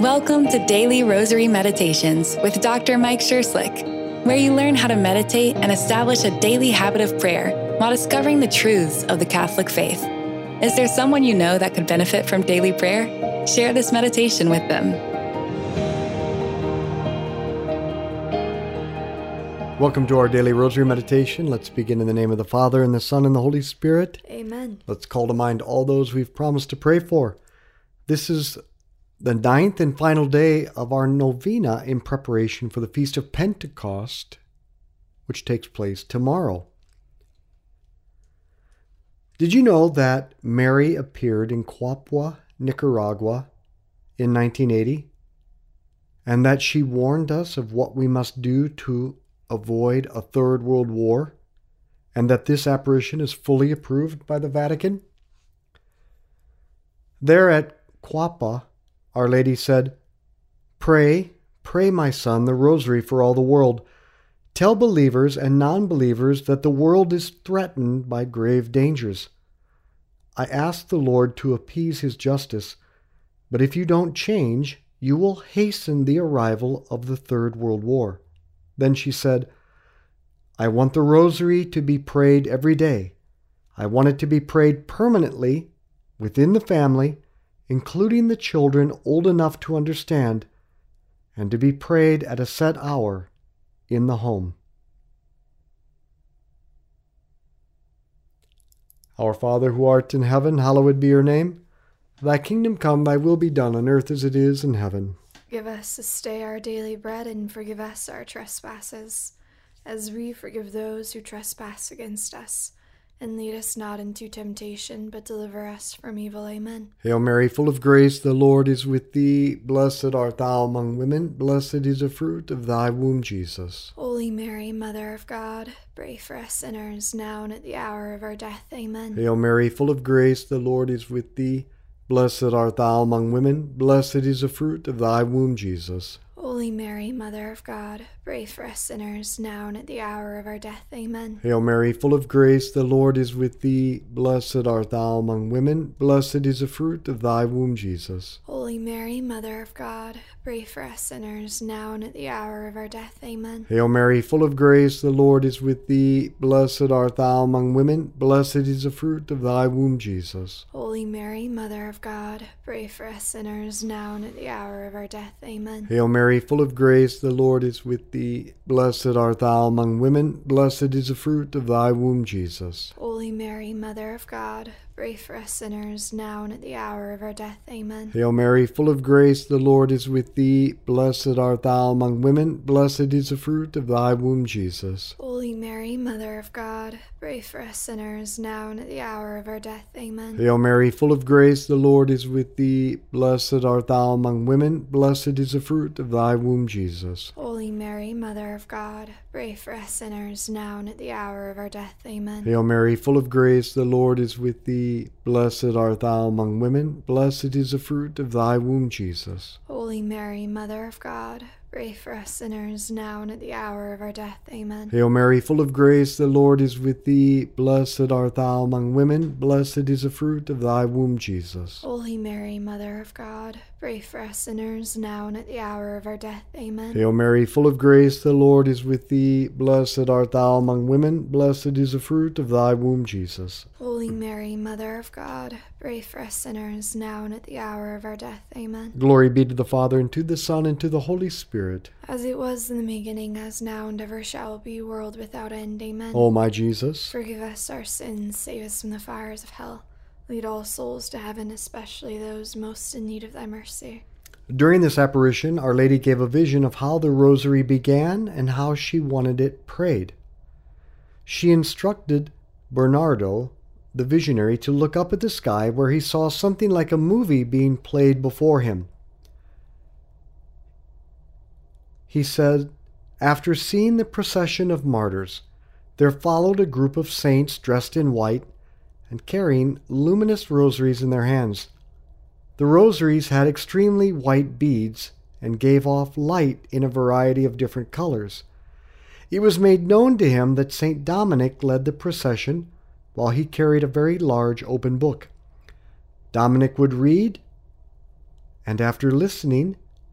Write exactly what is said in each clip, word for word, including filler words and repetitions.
Welcome to Daily Rosary Meditations with Doctor Mike Schurslick, where you learn how to meditate and establish a daily habit of prayer while discovering the truths of the Catholic faith. Is there someone you know that could benefit from daily prayer? Share this meditation with them. Welcome to our daily rosary meditation. Let's begin in the name of the Father, and the Son, and the Holy Spirit. Amen. Let's call to mind all those we've promised to pray for. This is the ninth and final day of our novena in preparation for the Feast of Pentecost, which takes place tomorrow. Did you know that Mary appeared in Cuapa, Nicaragua in nineteen eighty, and that she warned us of what we must do to avoid a third world war, and that this apparition is fully approved by the Vatican? There at Cuapa, Our Lady said, "Pray, pray, my son, the rosary for all the world. Tell believers and non-believers that the world is threatened by grave dangers. I ask the Lord to appease his justice, but if you don't change, you will hasten the arrival of the Third World War." Then she said, "I want the rosary to be prayed every day. I want it to be prayed permanently within the family, including the children old enough to understand, and to be prayed at a set hour in the home." Our Father, who art in heaven, hallowed be your name. Thy kingdom come, thy will be done on earth as it is in heaven. Give us this day our daily bread, and forgive us our trespasses, as we forgive those who trespass against us. And lead us not into temptation, but deliver us from evil. Amen. Hail Mary, full of grace, the Lord is with thee. Blessed art thou among women. Blessed is the fruit of thy womb, Jesus. Holy Mary, Mother of God, pray for us sinners, now and at the hour of our death. Amen. Hail Mary, full of grace, the Lord is with thee. Blessed art thou among women. Blessed is the fruit of thy womb, Jesus. Holy Mary, Mother of God, pray for us sinners, now and at the hour of our death. Amen. Hail Mary, full of grace, the Lord is with thee. Blessed art thou among women. Blessed is the fruit of thy womb, Jesus. Holy Mary, Mother of God, pray for us sinners, now and at the hour of our death. Amen. Hail Mary, full of grace, the Lord is with thee. Blessed art thou among women. Blessed is the fruit of thy womb, Jesus. Holy Mary, Mother of God, pray for us sinners, now and at the hour of our death. Amen. Hail Mary, full of grace, the Lord is with thee. Blessed art thou among women. Blessed is the fruit of thy womb, Jesus. Holy Mary, Mother of God, pray for us sinners, now and at the hour of our death. Amen. Hail Mary, full of grace, the Lord is with thee. Blessed art thou among women. Blessed is the fruit of thy womb, Jesus. Holy Mary, Mother of God, pray for us sinners, now and at the hour of our death. Amen. Hail Mary, full of grace, the Lord is with thee. Blessed art thou among women. Blessed is the fruit of thy womb, Jesus. Holy Mary, Mother of God, pray for us sinners, now and at the hour of our death. Amen. Hail Mary, full of grace, the Lord is with thee. Blessed art thou among women. Blessed is the fruit of thy womb, Jesus. Holy Mary, Mother of God, pray for us sinners, now and at the hour of our death. Amen. Hail Mary, full of grace, the Lord is with thee. Blessed art thou among women. Blessed is the fruit of thy womb, Jesus. Holy Mary, Mother of God, pray for us sinners, now and at the hour of our death. Amen. Hail Mary, full of grace, the Lord is with thee. Blessed art thou among women. Blessed is the fruit of thy womb, Jesus. Holy Mary, Mother of God, pray for us sinners, now and at the hour of our death. Amen. Glory be to the Father, and to the Son, and to the Holy Spirit. As it was in the beginning, as now, and ever shall be, world without end. Amen. O my Jesus, forgive us our sins, save us from the fires of hell. Lead all souls to heaven, especially those most in need of thy mercy. During this apparition, Our Lady gave a vision of how the rosary began and how she wanted it prayed. She instructed Bernardo, the visionary, to look up at the sky where he saw something like a movie being played before him. He said, "After seeing the procession of martyrs, there followed a group of saints dressed in white and carrying luminous rosaries in their hands. The rosaries had extremely white beads and gave off light in a variety of different colors. It was made known to him that Saint Dominic led the procession while he carried a very large open book. Dominic would read, and after listening,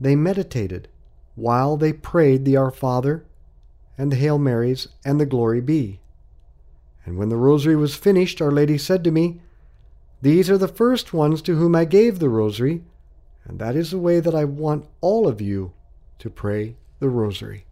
they meditated while they prayed the Our Father and the Hail Marys and the Glory Be. And when the rosary was finished, Our Lady said to me, "These are the first ones to whom I gave the rosary, and that is the way that I want all of you to pray the rosary."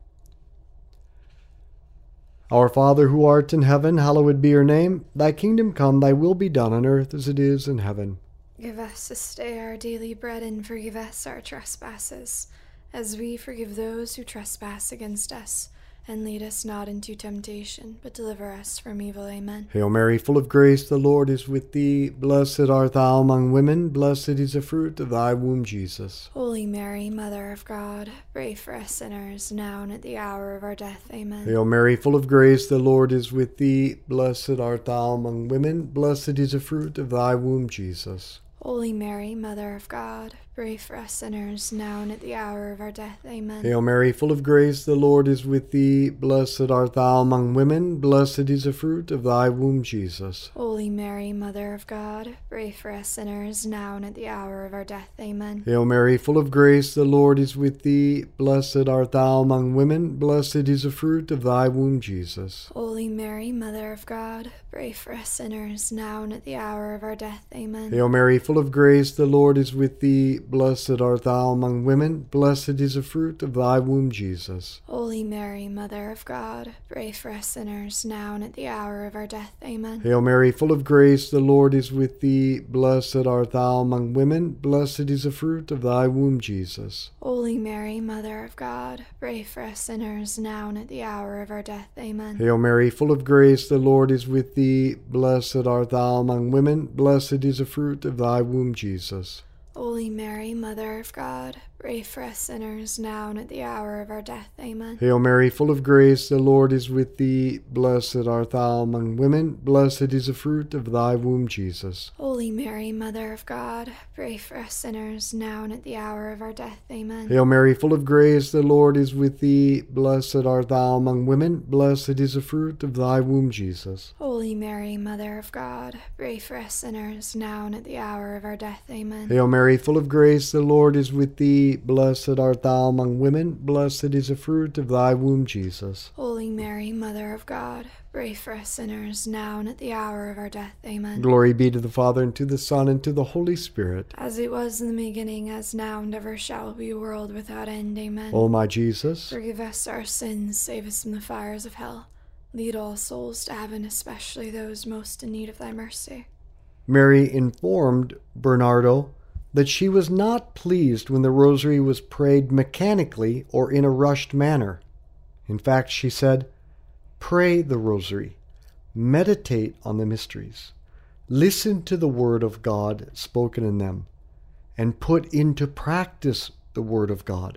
Our Father who art in heaven, hallowed be your name. Thy kingdom come, thy will be done on earth as it is in heaven. Give us this day our daily bread, and forgive us our trespasses, as we forgive those who trespass against us. And lead us not into temptation, but deliver us from evil. Amen. Hail Mary, full of grace, the Lord is with thee. Blessed art thou among women. Blessed is the fruit of thy womb, Jesus. Holy Mary, Mother of God, pray for us sinners, now and at the hour of our death. Amen. Hail Mary, full of grace, the Lord is with thee. Blessed art thou among women. Blessed is the fruit of thy womb, Jesus. Holy Mary, Mother of God, pray for us sinners, now and at the hour of our death. Amen. Hail Mary, full of grace, the Lord is with thee. Blessed art thou among women. Blessed is the fruit of thy womb, Jesus. Holy Mary, Mother of God, pray for us sinners, now and at the hour of our death. Amen. Hail Mary, full of grace, the Lord is with thee. Blessed art thou among women. Blessed is the fruit of thy womb, Jesus. Holy Mary, Mother of God, pray for us sinners, now and at the hour of our death. Amen. Hail Mary, full of grace, the Lord is with thee. Blessed art thou among women. Blessed is the fruit of thy womb, Jesus. Holy Mary, Mother of God, pray for us sinners, now and at the hour of our death. Amen. Hail Mary, full of grace, the Lord is with thee. Blessed art thou among women. Blessed is the fruit of thy womb, Jesus. Holy Mary, Mother of God, pray for us sinners, now and at the hour of our death. Amen. Hail Mary, full of grace, the Lord is with thee. Blessed art thou among women. Blessed is the fruit of thy womb, Jesus. Holy Mary, Mother of God, pray for us sinners, now and at the hour of our death. Amen. Hail Mary, full of grace, the Lord is with thee. Blessed art thou among women. Blessed is the fruit of thy womb, Jesus. Holy Mary, Mother of God, pray for us sinners, now and at the hour of our death. Amen. Hail Mary, full of grace, the Lord is with thee. Blessed art thou among women. Blessed is the fruit of thy womb, Jesus. Holy Mary, Mother of God, pray for us sinners, now and at the hour of our death. Amen. Hail Mary, full of grace, the Lord is with thee. Blessed art thou among women. Blessed is the fruit of thy womb, Jesus. Holy Mary, Mother of God, pray for us sinners, now and at the hour of our death. Amen. Glory be to the Father, and to the Son, and to the Holy Spirit. As it was in the beginning, as now, and ever shall be, world without end. Amen. O my Jesus, forgive us our sins, save us from the fires of hell. Lead all souls to heaven, especially those most in need of thy mercy. Mary informed Bernardo that she was not pleased when the rosary was prayed mechanically or in a rushed manner. In fact, she said, "Pray the rosary, meditate on the mysteries, listen to the word of God spoken in them, and put into practice the word of God."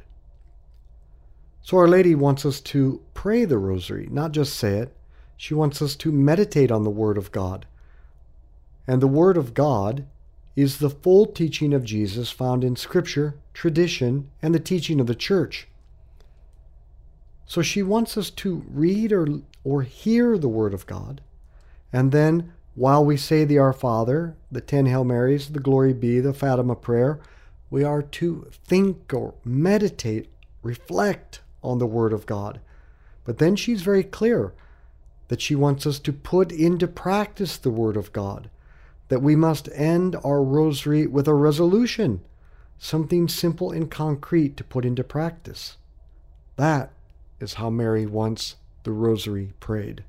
So Our Lady wants us to pray the rosary, not just say it. She wants us to meditate on the word of God. And the word of God is the full teaching of Jesus found in Scripture, tradition, and the teaching of the Church. So she wants us to read or, or hear the Word of God, and then while we say the Our Father, the ten Hail Marys, the Glory Be, the Fatima prayer, we are to think or meditate, reflect on the Word of God. But then she's very clear that she wants us to put into practice the Word of God, that we must end our rosary with a resolution, something simple and concrete to put into practice. That is how Mary wants the rosary prayed.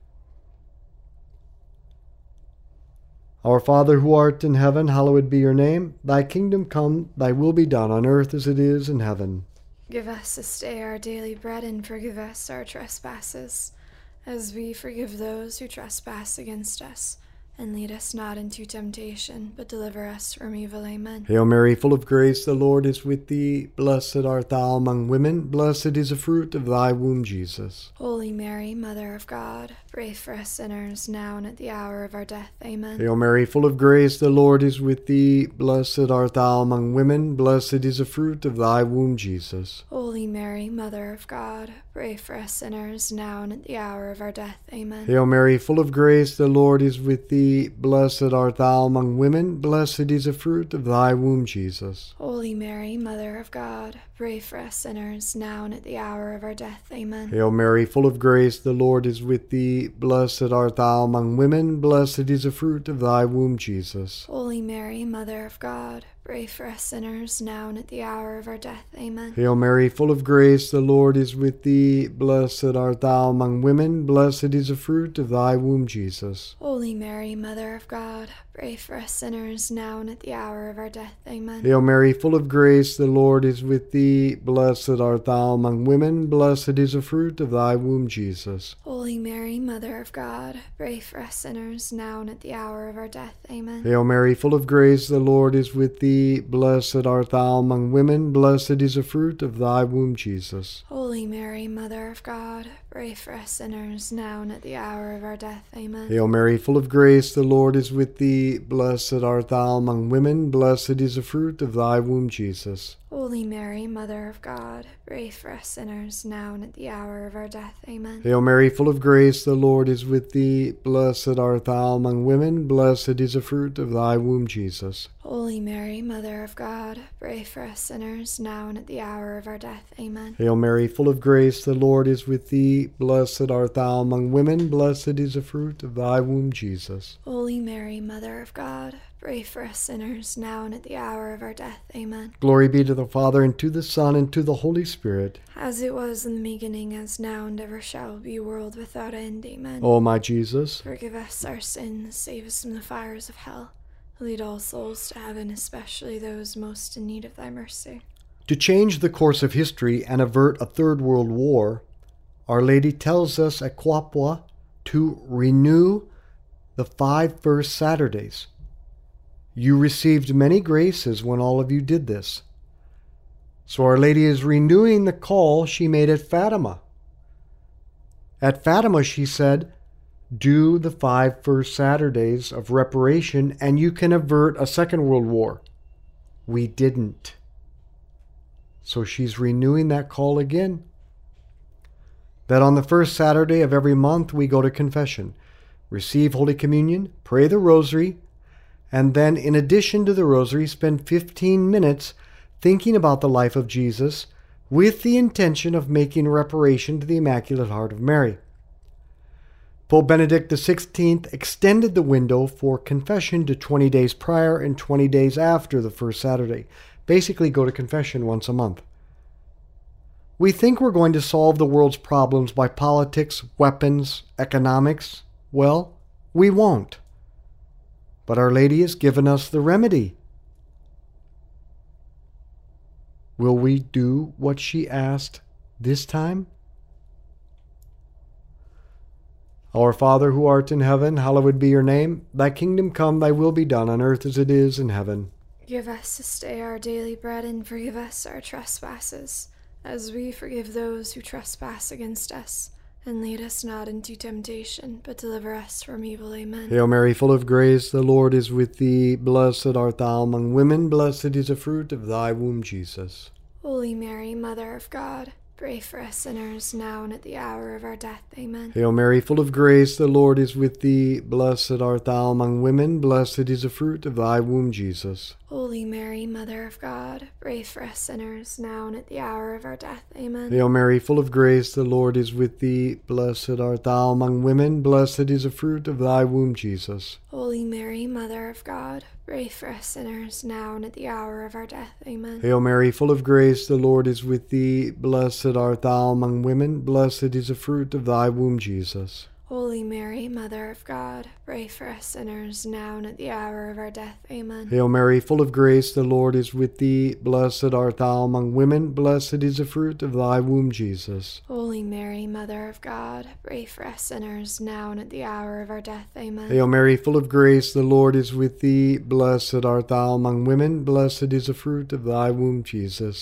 Our Father who art in heaven, hallowed be your name. Thy kingdom come, thy will be done on earth as it is in heaven. Give us this day our daily bread, and forgive us our trespasses, as we forgive those who trespass against us. And lead us not into temptation, but deliver us from evil. Amen. Hail Mary, full of grace, the Lord is with thee. Blessed art thou among women. Blessed is the fruit of thy womb, Jesus. Holy Mary, Mother of God, pray for us sinners, now and at the hour of our death. Amen. Hail Mary, full of grace, the Lord is with thee. Blessed art thou among women. Blessed is the fruit of thy womb, Jesus. Holy Mary, Mother of God, pray for us sinners, now and at the hour of our death. Amen. Hail Mary, full of grace, the Lord is with thee. thee. Blessed art thou among women. Blessed is the fruit of thy womb, Jesus. Holy Mary, Mother of God, pray for us sinners, now and at the hour of our death. Amen. Hail Mary, full of grace, the Lord is with thee. Blessed art thou among women. Blessed is the fruit of thy womb, Jesus. Holy Mary, Mother of God, pray for us sinners, now and at the hour of our death. Amen. Hail Mary, full of grace, the Lord is with thee. Blessed art thou among women. Blessed is the fruit of thy womb, Jesus. Holy Mary, Mother of God, pray for us sinners, now and at the hour of our death. Amen. Hail Mary, full of grace, the Lord is with thee. Blessed art thou among women. Blessed is the fruit of thy womb, Jesus. Holy Mary, Mother of God, pray for us sinners, now and at the hour of our death. Amen. Hail Mary, full of grace, the Lord is with thee. Blessed art thou among women. Blessed is the fruit of thy womb, Jesus. Holy Mary, Mother of God, pray for us sinners, now and at the hour of our death. Amen. Hail Mary, full of grace, the Lord is with thee. Blessed art thou among women. Blessed is the fruit of thy womb, Jesus. Holy Mary, Mother of God, pray for us sinners, now and at the hour of our death. Amen. Hail Mary, full of grace, the Lord is with thee. Blessed art thou among women. Blessed is the fruit of thy womb, Jesus. Holy Mary, Mother of God, pray for us sinners, now and at the hour of our death. Amen. Hail Mary, full of grace, the Lord is with thee. Blessed art thou among women. Blessed is the fruit of thy womb, Jesus. Holy Mary, Mother of God, pray for us sinners, now and at the hour of our death. Amen. Glory be to the Father, and to the Son, and to the Holy Spirit. As it was in the beginning, as now, and ever shall be, world without end. Amen. O my Jesus, forgive us our sins, save us from the fires of hell. Lead all souls to heaven, especially those most in need of thy mercy. to change the course of history and avert a third world war, Our Lady tells us at Quapua to renew the five first Saturdays. You received many graces when all of you did this. So Our Lady is renewing the call she made at Fatima. At Fatima, she said, do the five first Saturdays of reparation and you can avert a second world war. We didn't. So she's renewing that call again. That on the first Saturday of every month we go to confession, receive Holy Communion, pray the Rosary, and then in addition to the Rosary, spend fifteen minutes thinking about the life of Jesus with the intention of making reparation to the Immaculate Heart of Mary. Pope Benedict the sixteenth extended the window for confession to twenty days prior and twenty days after the first Saturday. Basically, go to confession once a month. We think we're going to solve the world's problems by politics, weapons, economics. Well, we won't. But Our Lady has given us the remedy. Will we do what she asked this time? Our Father who art in heaven, hallowed be your name. Thy kingdom come, thy will be done on earth as it is in heaven. Give us this day our daily bread, and forgive us our trespasses, as we forgive those who trespass against us. And lead us not into temptation, but deliver us from evil. Amen. Hail Mary, full of grace, the Lord is with thee. Blessed art thou among women. Blessed is the fruit of thy womb, Jesus. Holy Mary, Mother of God, pray for us sinners, now and at the hour of our death. Amen. Hail Mary, full of grace, the Lord is with thee. Blessed art thou among women. Blessed is the fruit of thy womb, Jesus. Holy Mary, Mother of God, pray for us sinners, now and at the hour of our death. Amen. Hail Mary, full of grace, the Lord is with thee. Blessed art thou among women. Blessed is the fruit of thy womb, Jesus. Holy Mary, Mother of God, pray for us sinners, now and at the hour of our death. Amen. Hail Mary, full of grace, the Lord is with thee. Blessed art thou among women. Blessed is the fruit of thy womb, Jesus. Holy Mary, Mother of God, pray for us sinners, now and at the hour of our death. Amen. Hail Mary, full of grace, the Lord is with thee. Blessed art thou among women. Blessed is the fruit of thy womb, Jesus. Holy Mary, Mother of God, pray for us sinners, now and at the hour of our death. Amen. Hail Mary, full of grace, the Lord is with thee. Blessed art thou among women. Blessed is the fruit of thy womb, Jesus. Holy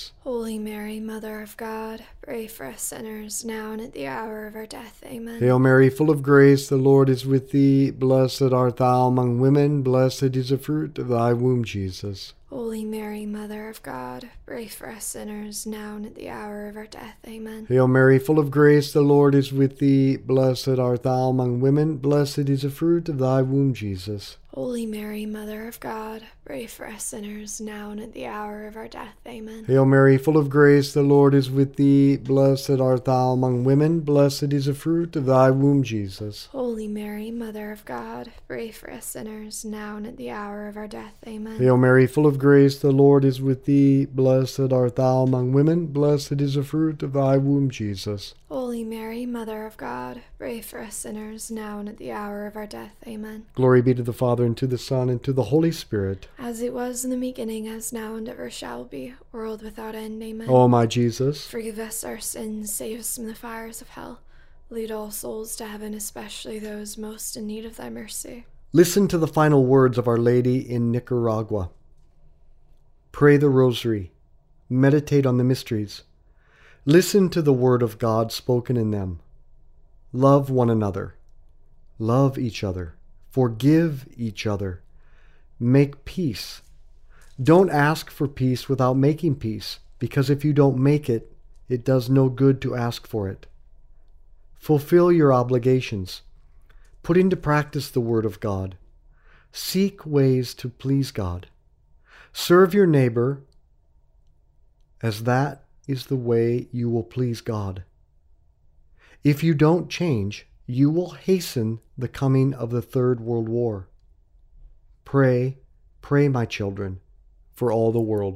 Holy Mary, Mother of God, pray for us sinners, now and at the hour of our death. Amen. Hail Mary, full of grace, the Lord is with thee. Blessed art thou among women, blessed is the fruit of thy womb, Jesus. Holy Mary, Mother of God, pray for us sinners, now and at the hour of our death. Amen. Hail Mary, full of grace, the Lord is with thee. Blessed art thou among women, blessed is the fruit of thy womb, Jesus. Holy Mary, Mother of God, pray for us sinners, now and at the hour of our death. Amen. Hail Mary, full of grace, the Lord is with thee. Blessed art thou among women, blessed is the fruit of thy womb, Jesus. Holy Mary, Mother of God, pray for us sinners, now and at the hour of our death. Amen. Hail Mary, full of grace, the Lord is with thee. Blessed art thou among women, blessed is the fruit of thy womb, Jesus. Holy Mary, Mother of God, pray for us sinners, now and at the hour of our death. Amen. Glory be to the Father, and to the Son, and to the Holy Spirit. As it was in the beginning, as now, and ever shall be, world without end. Amen. O my Jesus, forgive us our sins, save us from the fires of hell. Lead all souls to heaven, especially those most in need of thy mercy. listen to the final words of Our Lady in Nicaragua. Pray the Rosary. Meditate on the mysteries. Listen to the word of God spoken in them. Love one another. Love each other. Forgive each other. Make peace. Don't ask for peace without making peace, because if you don't make it, it does no good to ask for it. Fulfill your obligations. Put into practice the word of God. Seek ways to please God. Serve your neighbor, as that is the way you will please God. If you don't change, you will hasten the coming of the Third World War. Pray, pray, my children, for all the world.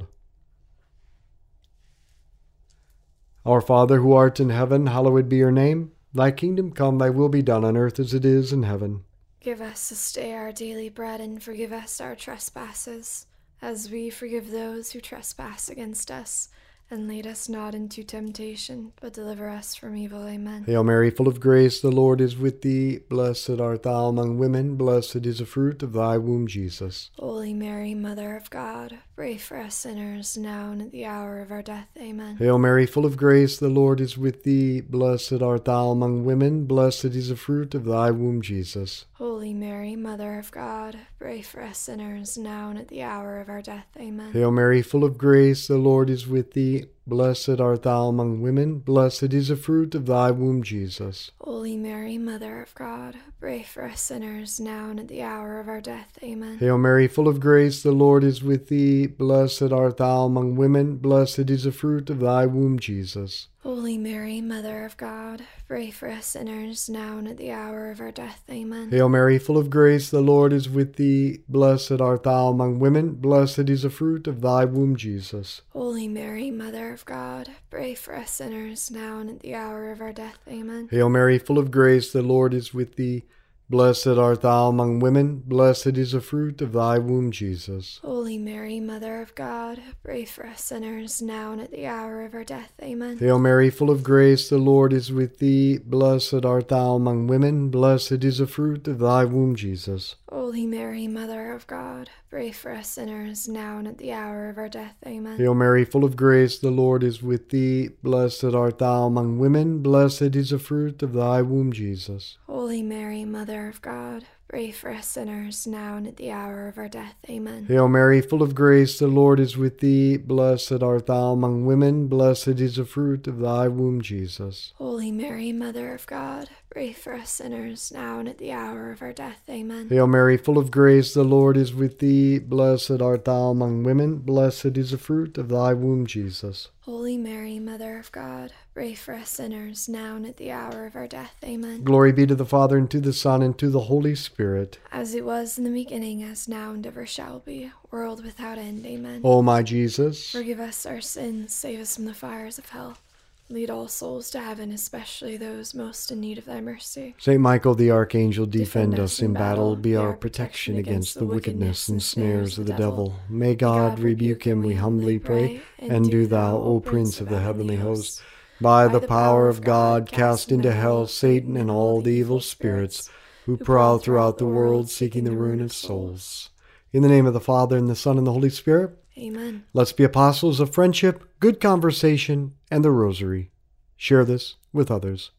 Our Father, who art in heaven, hallowed be your name. Thy kingdom come, thy will be done on earth as it is in heaven. Give us this day our daily bread, and forgive us our trespasses, as we forgive those who trespass against us. And lead us not into temptation, but deliver us from evil. Amen. Hail Mary, full of grace, the Lord is with thee. Blessed art thou among women, blessed is the fruit of thy womb, Jesus. Holy Mary, Mother of God, pray for us sinners, now and at the hour of our death. Amen. Hail Mary, full of grace, the Lord is with thee. Blessed art thou among women, blessed is the fruit of thy womb, Jesus. Holy Mary, Mother of God, pray for us sinners, now and at the hour of our death. Amen. Hail Mary, full of grace, the Lord is with thee. Blessed art thou among women, blessed is the fruit of thy womb, Jesus. Holy Mary, Mother of God, pray for us sinners, now and at the hour of our death. Amen. Hail Mary, full of grace, the Lord is with thee. Blessed art thou among women, blessed is the fruit of thy womb, Jesus. Holy Mary, Mother of God, pray for us sinners, now and at the hour of our death. Amen. Hail Mary, full of grace, the Lord is with thee. Blessed art thou among women, blessed is the fruit of thy womb, Jesus. Holy Mary, Mother of God, pray for us sinners, now and at the hour of our death. Amen. Hail Mary, full of grace, the Lord is with thee. Blessed art thou among women, blessed is the fruit of thy womb, Jesus. Holy Mary, Mother of God, pray for us sinners, now and at the hour of our death. Amen. Hail Mary, full of grace, the Lord is with thee. Blessed art thou among women, blessed is the fruit of thy womb, Jesus. Holy Mary, Mother of God, pray for us sinners, now and at the hour of our death. Amen. Hail Mary, full of grace, the Lord is with thee. Blessed art thou among women, blessed is the fruit of thy womb, Jesus. Holy Mary, Mother of God, pray for us sinners, now and at the hour of our death. Amen. Hail Mary, full of grace, the Lord is with thee. Blessed art thou among women, blessed is the fruit of thy womb, Jesus. Holy Mary, Mother of God, pray for us sinners, now and at the hour of our death. Amen. Hail Mary, full of grace, the Lord is with thee. Blessed art thou among women, blessed is the fruit of thy womb, Jesus. Holy Mary, Mother of God, pray for us sinners, now and at the hour of our death. Amen. Glory be to the Father, and to the Son, and to the Holy Spirit. As it was in the beginning, as now, and ever shall be, world without end. Amen. O my Jesus, forgive us our sins, save us from the fires of hell. Lead all souls to heaven, especially those most in need of thy mercy. Saint Michael the Archangel, defend, Defend us in battle, be our protection against the wickedness and snares of the devil. May God rebuke him, we humbly pray. And do thou, O Prince of the heavenly host, by the power of God, cast into hell Satan and all the evil spirits who prowl throughout the world seeking the ruin of souls. In the name of the Father, and the Son, and the Holy Spirit. Amen. Let's be apostles of friendship, good conversation, and the Rosary. Share this with others.